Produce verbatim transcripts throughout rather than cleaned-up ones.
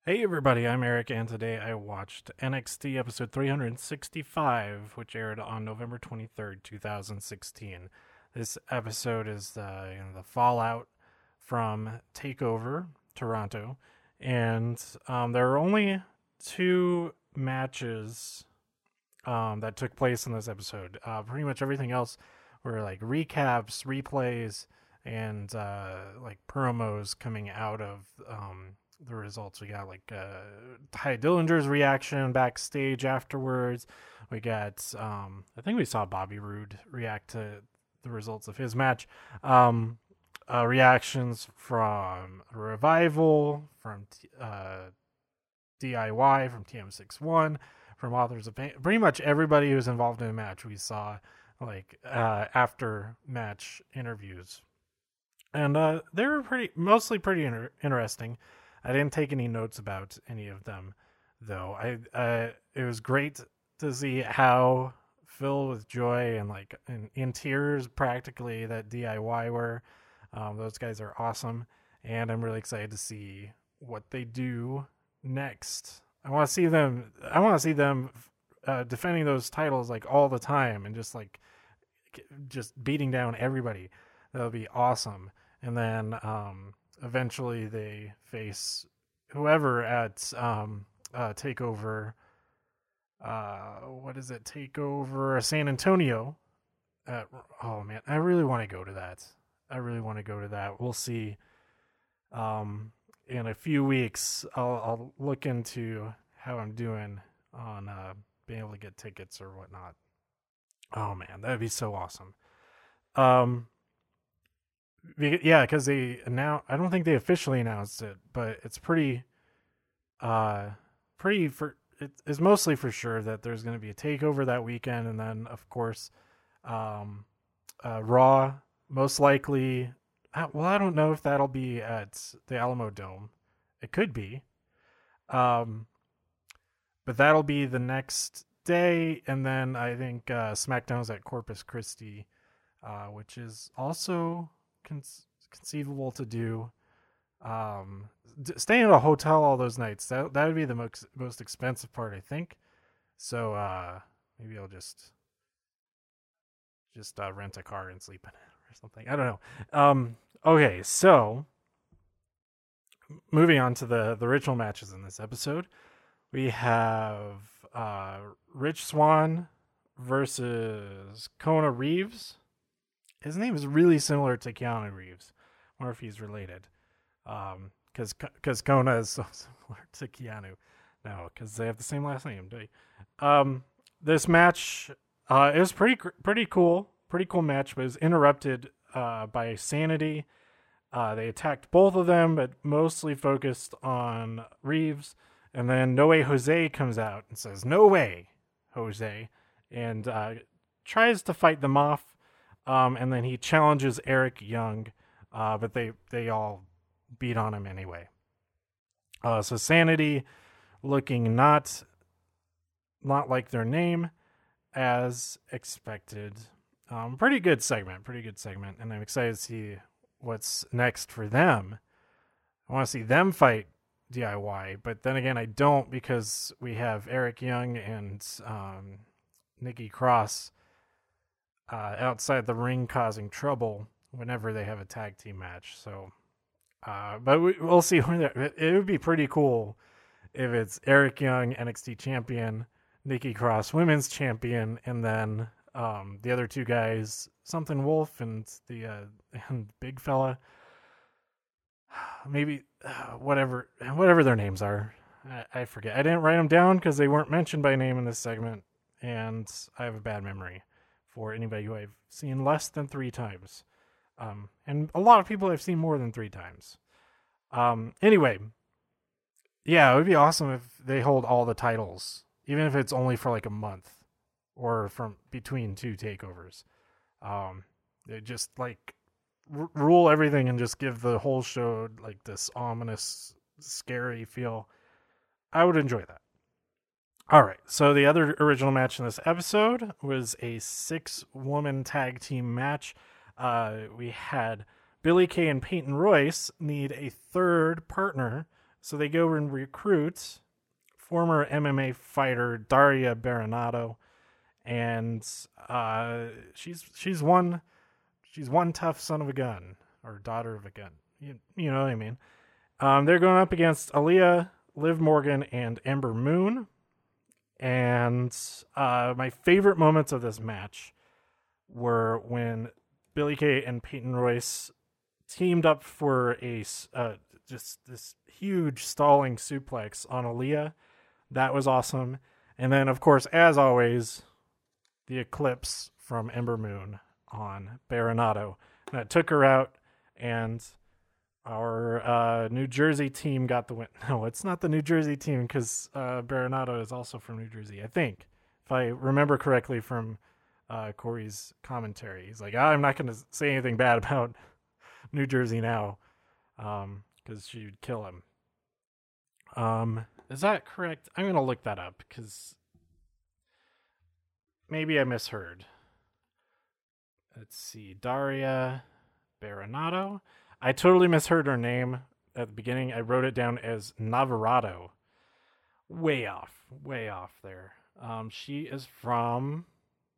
Hey everybody, I'm Eric, and today I watched N X T episode three sixty-five, which aired on November twenty-third, twenty sixteen. This episode is uh, you know, the fallout from TakeOver Toronto, and um, there are only two matches um, that took place in this episode. Uh, pretty much everything else were like recaps, replays, and uh, like promos coming out of um, the results. We got like uh, Ty Dillinger's reaction backstage afterwards. We got, um, I think we saw Bobby Roode react to the results of his match. Um, uh, reactions from Revival, from uh, D I Y, from T M sixty-one, from Authors of Pain. Pretty much everybody who was involved in the match we saw like uh, after match interviews. And uh, they were pretty, mostly pretty inter- interesting. I didn't take any notes about any of them, though. I uh, it was great to see how filled with joy and like in, in tears practically that D I Y were. Um, those guys are awesome, and I'm really excited to see what they do next. I want to see them. I want to see them uh, defending those titles like all the time and just like just beating down everybody. That'll be awesome. And then um, eventually they face whoever at um, uh, Takeover. Uh, what is it? Takeover San Antonio. Uh, oh man, I really want to go to that. I really want to go to that. We'll see. Um, in a few weeks, I'll, I'll look into how I'm doing on uh, being able to get tickets or whatnot. Oh man, that'd be so awesome. Um, yeah, because they now I don't think they officially announced it, but it's pretty, uh, pretty for it is mostly for sure that there's going to be a takeover that weekend, and then of course, um, uh, Raw most likely. Well, I don't know if that'll be at the Alamo Dome. It could be, um, but that'll be the next day, and then I think uh, SmackDown's at Corpus Christi, uh, which is also Con- conceivable to do. Um, d- staying at a hotel all those nights, that that would be the most most expensive part, I think. So uh, maybe I'll just just uh, rent a car and sleep in it or something. I don't know. Um, okay, so moving on to the the ritual matches in this episode, we have uh, Rich Swann versus Kona Reeves. His name is really similar to Keanu Reeves. I wonder if he's related. Um, because because Kona is so similar to Keanu. No, because they have the same last name. Do you? Um, this match, uh, it was pretty pretty cool, pretty cool match, but it was interrupted uh by Sanity. Uh, they attacked both of them, but mostly focused on Reeves. And then No Way Jose comes out and says, "No way, Jose," and uh, tries to fight them off. Um, and then he challenges Eric Young, uh, but they, they all beat on him anyway. Uh, so Sanity looking not not like their name as expected. Um, pretty good segment, pretty good segment, and I'm excited to see what's next for them. I want to see them fight D I Y, but then again, I don't because we have Eric Young and um, Nikki Cross Uh, outside the ring causing trouble whenever they have a tag team match. So, uh, but we, we'll see. It, it would be pretty cool if it's Eric Young, N X T champion, Nikki Cross, women's champion, and then um, the other two guys, Something Wolf and the uh, and Big Fella. Maybe uh, whatever whatever their names are. I, I forget. I didn't write them down because they weren't mentioned by name in this segment, and I have a bad memory for anybody who I've seen less than three times. Um, and a lot of people I've seen more than three times. Um, anyway, yeah, it would be awesome if they hold all the titles, even if it's only for like a month or from between two takeovers. Um, they just like r- rule everything and just give the whole show like this ominous, scary feel. I would enjoy that. All right, so the other original match in this episode was a six-woman tag team match. Uh, we had Billie Kay and Peyton Royce need a third partner So they go and recruit former M M A fighter Daria Baronato, and uh, she's she's one she's one tough son of a gun, or daughter of a gun. You, you know what I mean? Um, they're going up against Aaliyah, Liv Morgan, and Ember Moon. And uh, my favorite moments of this match were when Billie Kay and Peyton Royce teamed up for a uh, just this huge stalling suplex on Aaliyah. That was awesome. And then, of course, as always, the Eclipse from Ember Moon on Baronato. That took her out, and our uh, New Jersey team got the win. No, it's not the New Jersey team, because uh, Baronato is also from New Jersey, I think. If I remember correctly from uh, Corey's commentary. He's like, oh, I'm not going to say anything bad about New Jersey now, because um, she would kill him. Um, is that correct? I'm going to look that up, because maybe I misheard. Let's see. Daria Baronato. I totally misheard her name at the beginning. I wrote it down as Navarado. Way off. Way off there. Um, she is from...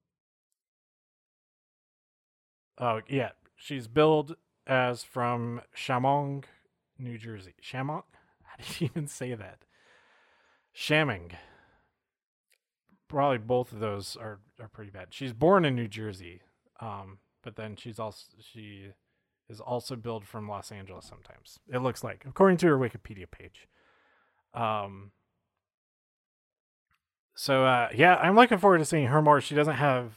Oh, yeah. She's billed as from Shamong, New Jersey. Shamong? How do you even say that? Shaming. Probably both of those are, are pretty bad. She's born in New Jersey, um, but then she's also she is also billed from Los Angeles sometimes. It looks like, according to her Wikipedia page. Um. So uh, yeah, I'm looking forward to seeing her more. She doesn't have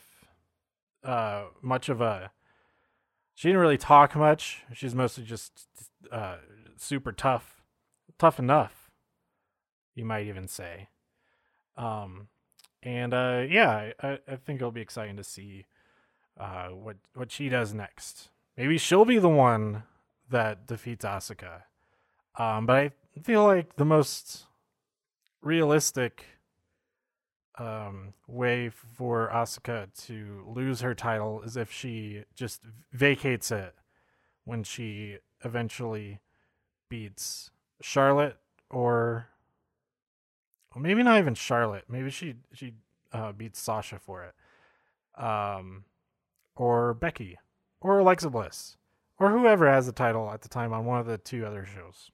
uh much of a. She didn't really talk much. She's mostly just uh super tough, tough enough, you might even say. Um. And uh, yeah, I, I think it'll be exciting to see uh, what what she does next. Maybe she'll be the one that defeats Asuka. Um, but I feel like the most realistic um, way for Asuka to lose her title is if she just vacates it when she eventually beats Charlotte, or... Well, maybe not even Charlotte. Maybe she she uh, beats Sasha for it, um, or Becky, or Alexa Bliss, or whoever has the title at the time on one of the two other shows.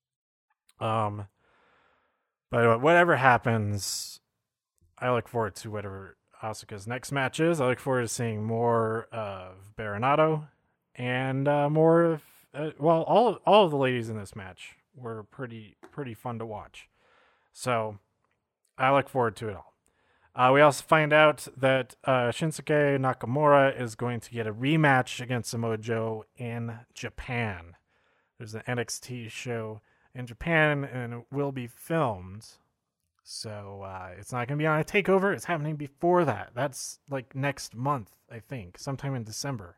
Um, but whatever happens, I look forward to whatever Asuka's next match is. I look forward to seeing more of Baronato and uh, more of uh, well, all of, all of the ladies in this match were pretty pretty fun to watch. So I look forward to it all. Uh, we also find out that uh, Shinsuke Nakamura is going to get a rematch against Samoa Joe in Japan. There's an N X T show in Japan, and it will be filmed. So uh, it's not going to be on a takeover. It's happening before that. That's like next month, I think, sometime in December.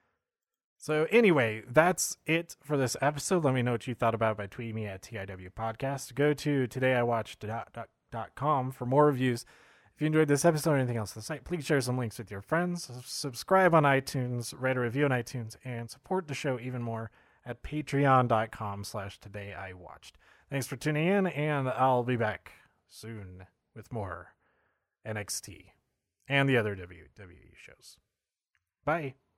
So anyway, that's it for this episode. Let me know what you thought about it by tweeting me at T I W Podcast. Go to today I watched dot com for more reviews. If you enjoyed this episode or anything else on the site, please share some links with your friends. Subscribe on iTunes, write a review on iTunes, and support the show even more at patreon.com slash today I watched. Thanks for tuning in, and I'll be back soon with more N X T and the other W W E shows. Bye.